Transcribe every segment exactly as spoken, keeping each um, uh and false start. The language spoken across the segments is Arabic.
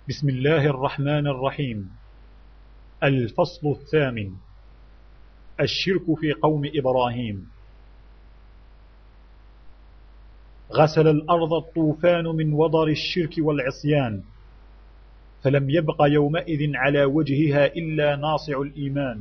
بسم الله الرحمن الرحيم. الفصل الثامن: الشرك في قوم إبراهيم. غسل الأرض الطوفان من وضر الشرك والعصيان، فلم يبق يومئذ على وجهها إلا ناصع الإيمان.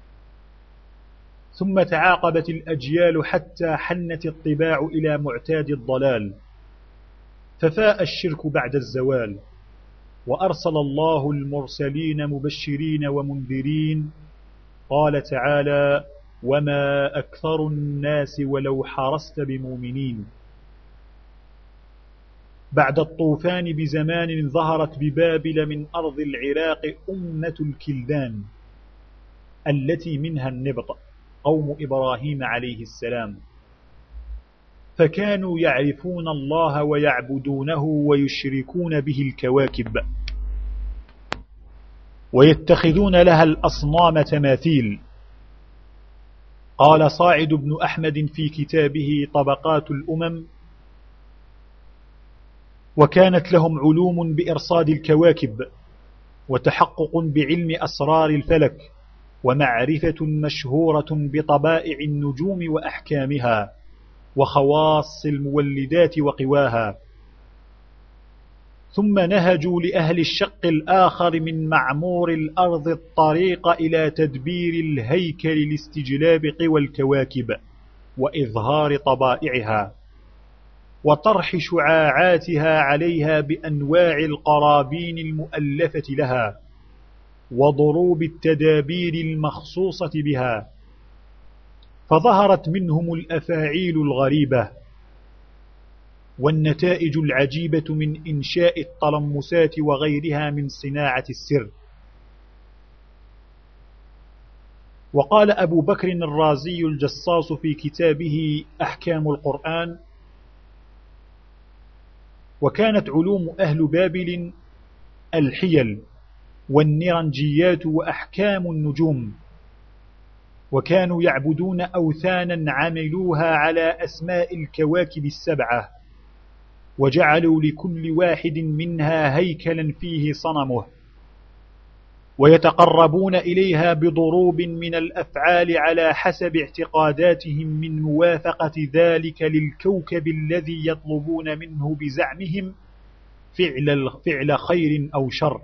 ثم تعاقبت الأجيال حتى حنت الطباع إلى معتاد الضلال، ففاء الشرك بعد الزوال. وأرسل الله المرسلين مبشرين ومنذرين. قال تعالى: وما أكثر الناس ولو حرصت بمؤمنين. بعد الطوفان بزمان ظهرت ببابل من أرض العراق أمة الكلدان، التي منها النبط قوم إبراهيم عليه السلام، فكانوا يعرفون الله ويعبدونه ويشركون به الكواكب، ويتخذون لها الأصنام تماثيل. قال صاعد بن أحمد في كتابه طبقات الأمم: وكانت لهم علوم بإرصاد الكواكب، وتحقق بعلم أسرار الفلك، ومعرفة مشهورة بطبائع النجوم وأحكامها، وخواص المولدات وقواها. ثم نهجوا لأهل الشق الآخر من معمور الأرض الطريق إلى تدبير الهيكل لاستجلاب قوى الكواكب وإظهار طبائعها، وطرح شعاعاتها عليها بأنواع القرابين المؤلفة لها، وضروب التدابير المخصوصة بها. فظهرت منهم الأفاعيل الغريبة والنتائج العجيبة من إنشاء الطلمسات وغيرها من صناعة السر. وقال أبو بكر الرازي الجصاص في كتابه أحكام القرآن: وكانت علوم أهل بابل الحيل والنرنجيات وأحكام النجوم، وكانوا يعبدون أوثانا عملوها على أسماء الكواكب السبعة، وجعلوا لكل واحد منها هيكلا فيه صنمه، ويتقربون إليها بضروب من الأفعال على حسب اعتقاداتهم من موافقة ذلك للكوكب الذي يطلبون منه بزعمهم فعل, فعل خير أو شر.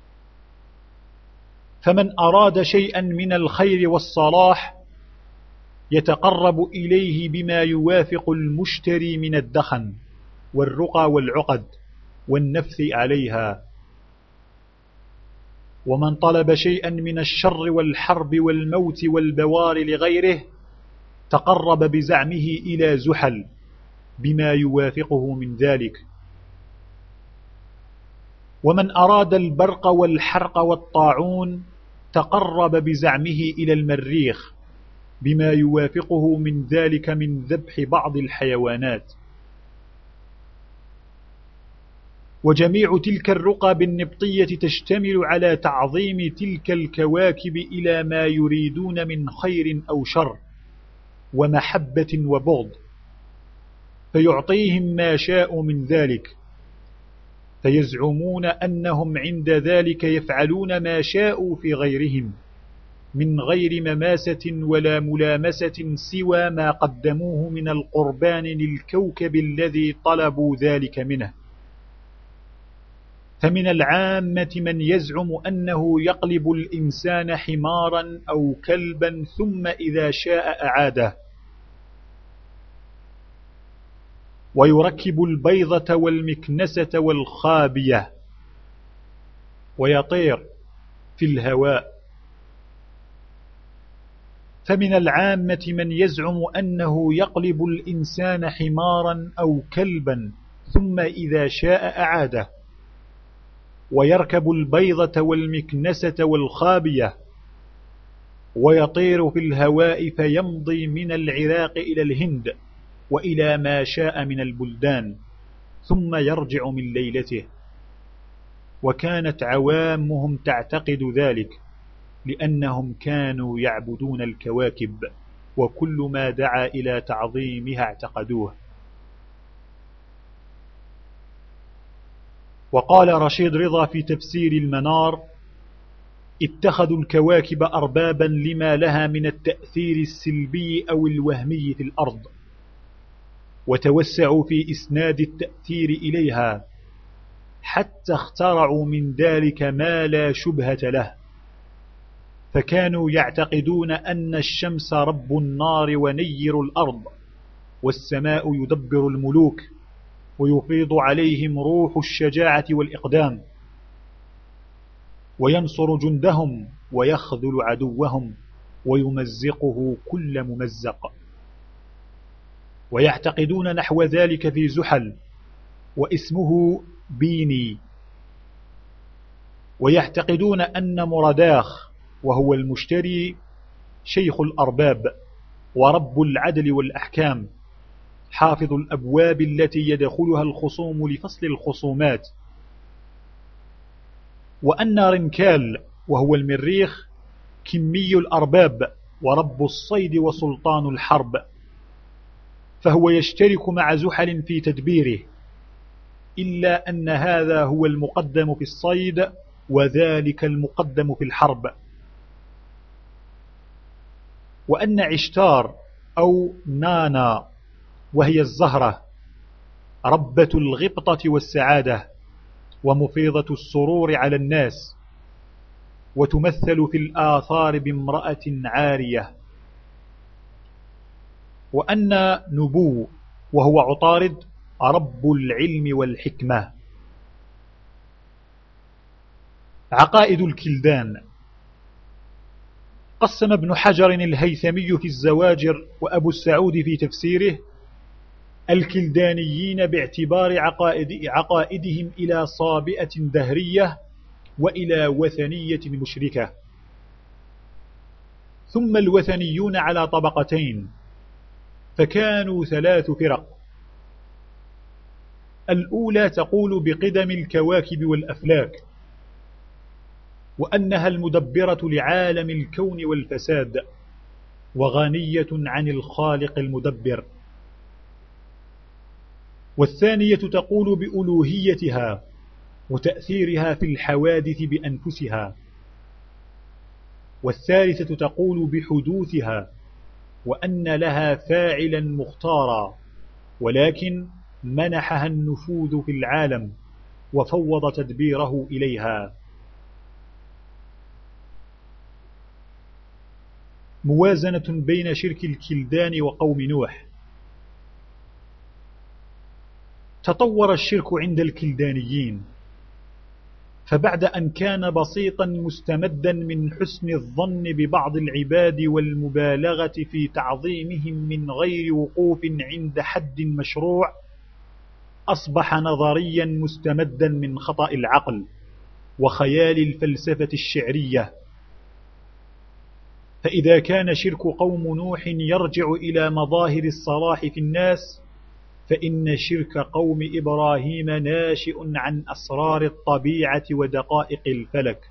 فمن أراد شيئا من الخير والصلاح يتقرب إليه بما يوافق المشتري من الدخن والرقى والعقد والنفث عليها. ومن طلب شيئا من الشر والحرب والموت والبوار لغيره تقرب بزعمه إلى زحل بما يوافقه من ذلك. ومن أراد البرق والحرق والطاعون تقرب بزعمه إلى المريخ بما يوافقه من ذلك من ذبح بعض الحيوانات. وجميع تلك الرقى بالنبطية تشتمل على تعظيم تلك الكواكب إلى ما يريدون من خير أو شر ومحبة وبغض، فيعطيهم ما شاء من ذلك، فيزعمون أنهم عند ذلك يفعلون ما شاءوا في غيرهم من غير مماسة ولا ملامسة سوى ما قدموه من القربان للكوكب الذي طلبوا ذلك منه. فمن العامة من يزعم أنه يقلب الإنسان حمارا أو كلبا ثم إذا شاء أعاده، ويركب البيضة والمكنسة والخابية، ويطير في الهواء. فمن العامة من يزعم أنه يقلب الإنسان حمارا أو كلبا ثم إذا شاء أعاده، ويركب البيضة والمكنسة والخابية، ويطير في الهواء فيمضي من العراق إلى الهند وإلى ما شاء من البلدان ثم يرجع من ليلته. وكانت عوامهم تعتقد ذلك لأنهم كانوا يعبدون الكواكب، وكل ما دعا إلى تعظيمها اعتقدوه. وقال رشيد رضا في تفسير المنار: اتخذوا الكواكب أربابا لما لها من التأثير السلبي أو الوهمي في الأرض، وتوسعوا في إسناد التأثير إليها حتى اخترعوا من ذلك ما لا شبهة له، فكانوا يعتقدون أن الشمس رب النار ونير الأرض، والسماء يدبر الملوك ويفيض عليهم روح الشجاعة والإقدام، وينصر جندهم ويخذل عدوهم ويمزقه كل ممزق. ويعتقدون نحو ذلك في زحل واسمه بيني. ويعتقدون أن مراداخ وهو المشتري شيخ الأرباب ورب العدل والأحكام، حافظ الأبواب التي يدخلها الخصوم لفصل الخصومات. وأن رنكال وهو المريخ كمي الأرباب ورب الصيد وسلطان الحرب، فهو يشترك مع زحل في تدبيره، إلا أن هذا هو المقدم في الصيد وذلك المقدم في الحرب. وأن عشتار أو نانا وهي الزهرة ربة الغبطة والسعادة ومفيضة السرور على الناس، وتمثل في الآثار بامرأة عارية. وأن نبو وهو عطارد رب العلم والحكمة. عقائد الكلدان. قسم ابن حجر الهيثمي في الزواجر وأبو السعود في تفسيره الكلدانيين باعتبار عقائد عقائدهم إلى صابئة دهرية وإلى وثنية مشركة. ثم الوثنيون على طبقتين، فكانوا ثلاث فرق. الأولى تقول بقدم الكواكب والأفلاك، وأنها المدبرة لعالم الكون والفساد، وغنية عن الخالق المدبر. والثانية تقول بألوهيتها وتأثيرها في الحوادث بأنفسها. والثالثة تقول بحدوثها وأن لها فاعلا مختارا، ولكن منحها النفوذ في العالم وفوض تدبيره إليها. موازنة بين شرك الكلدان وقوم نوح. تطور الشرك عند الكلدانيين، فبعد أن كان بسيطا مستمدا من حسن الظن ببعض العباد والمبالغة في تعظيمهم من غير وقوف عند حد مشروع، أصبح نظريا مستمدا من خطأ العقل وخيال الفلسفة الشعرية. فإذا كان شرك قوم نوح يرجع إلى مظاهر الصلاح في الناس، فإن شرك قوم إبراهيم ناشئ عن أسرار الطبيعة ودقائق الفلك.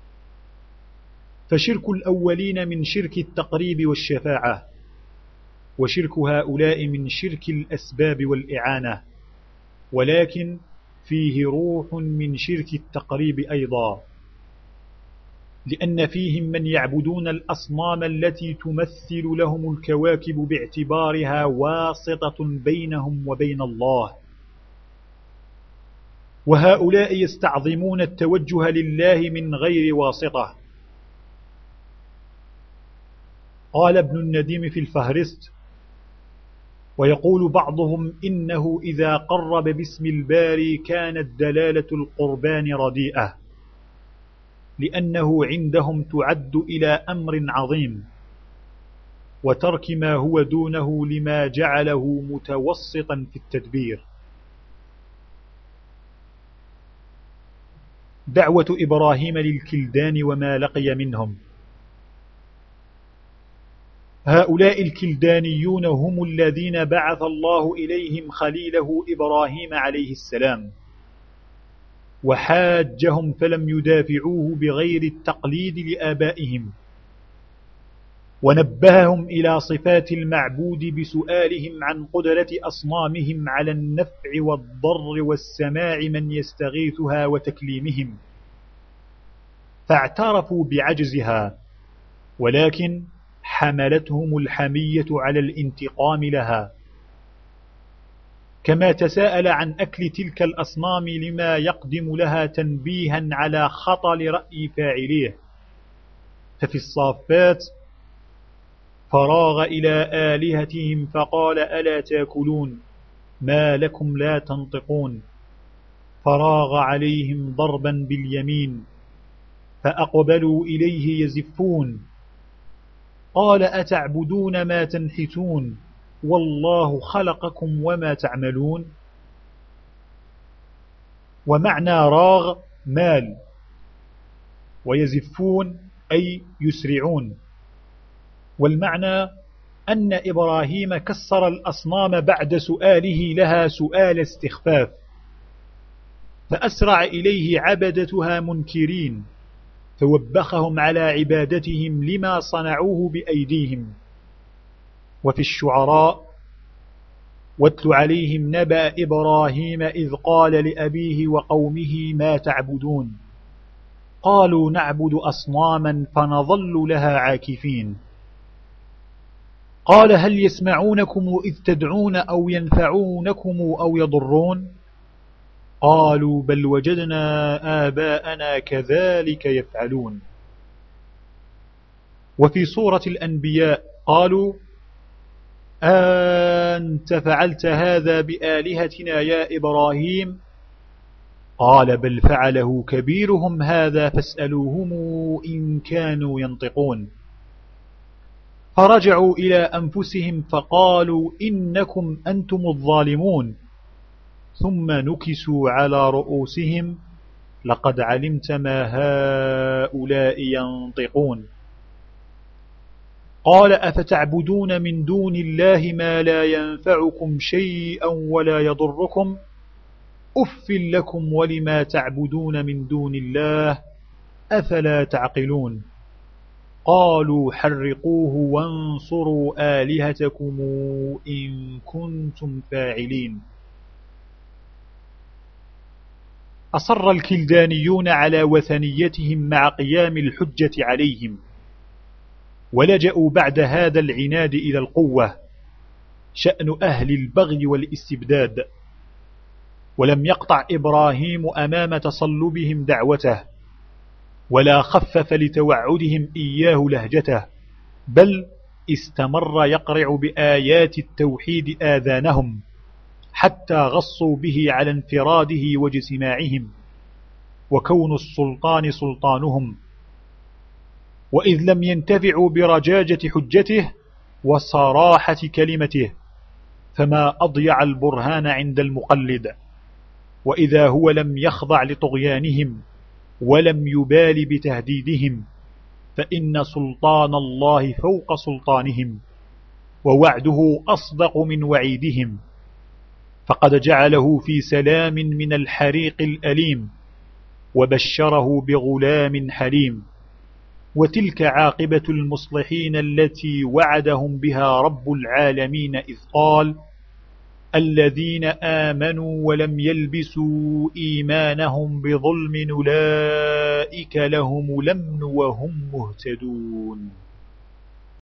فشرك الأولين من شرك التقريب والشفاعة، وشرك هؤلاء من شرك الأسباب والإعانة، ولكن فيه روح من شرك التقريب أيضا، لأن فيهم من يعبدون الأصنام التي تمثل لهم الكواكب باعتبارها واسطة بينهم وبين الله، وهؤلاء يستعظمون التوجه لله من غير واسطة. قال ابن النديم في الفهرست: ويقول بعضهم إنه إذا قرب باسم الباري كانت دلالة القربان رديئة، لأنه عندهم تعد إلى أمر عظيم، وترك ما هو دونه لما جعله متوسطا في التدبير. دعوة إبراهيم للكلدان وما لقي منهم. هؤلاء الكلدانيون هم الذين بعث الله إليهم خليله إبراهيم عليه السلام، وحاجهم فلم يدافعوه بغير التقليد لآبائهم، ونبههم إلى صفات المعبود بسؤالهم عن قدرة أصنامهم على النفع والضر والسماع من يستغيثها وتكليمهم، فاعترفوا بعجزها، ولكن حملتهم الحمية على الانتقام لها، كما تساءل عن أكل تلك الأصنام لما يقدم لها تنبيها على خطل رأي فاعليه. ففي الصافات فراغ إلى آلهتهم فقال ألا تاكلون ما لكم لا تنطقون، فراغ عليهم ضربا باليمين فأقبلوا إليه يزفون، قال أتعبدون ما تنحتون والله خلقكم وما تعملون. ومعنى راغ مال، ويزفون أي يسرعون. والمعنى أن إبراهيم كسر الأصنام بعد سؤاله لها سؤال استخفاف، فأسرع إليه عبدتها منكرين، فوبخهم على عبادتهم لما صنعوه بأيديهم. وفي الشعراء واتل عليهم نبأ إبراهيم إذ قال لأبيه وقومه ما تعبدون قالوا نعبد أصناما فنظل لها عاكفين، قال هل يسمعونكم إذ تدعون أو ينفعونكم أو يضرون قالوا بل وجدنا آباءنا كذلك يفعلون. وفي سورة الأنبياء قالوا أنت فعلت هذا بآلهتنا يا إبراهيم قال بل فعله كبيرهم هذا فاسألوهم إن كانوا ينطقون، فرجعوا إلى أنفسهم فقالوا إنكم أنتم الظالمون، ثم نكسوا على رؤوسهم لقد علمت ما هؤلاء ينطقون. قال أفتعبدون من دون الله ما لا ينفعكم شيئا ولا يضركم أف لكم ولما تعبدون من دون الله أفلا تعقلون. قالوا حرقوه وانصروا آلهتكم إن كنتم فاعلين. أصر الكلدانيون على وثنيتهم مع قيام الحجة عليهم، ولجأوا بعد هذا العناد إلى القوة، شأن أهل البغي والاستبداد. ولم يقطع إبراهيم أمام تصلبهم دعوته، ولا خفف لتوعدهم إياه لهجته، بل استمر يقرع بآيات التوحيد آذانهم حتى غصوا به على انفراده واجتماعهم وكون السلطان سلطانهم. وإذ لم ينتفعوا برجاجة حجته وصراحة كلمته فما أضيع البرهان عند المقلد، وإذا هو لم يخضع لطغيانهم ولم يبال بتهديدهم، فإن سلطان الله فوق سلطانهم ووعده أصدق من وعيدهم، فقد جعله في سلام من الحريق الأليم وبشره بغلام حليم. وتلك عاقبة المصلحين التي وعدهم بها رب العالمين إذ قال الذين آمنوا ولم يلبسوا إيمانهم بظلم أولئك لهم الأمن وهم مهتدون.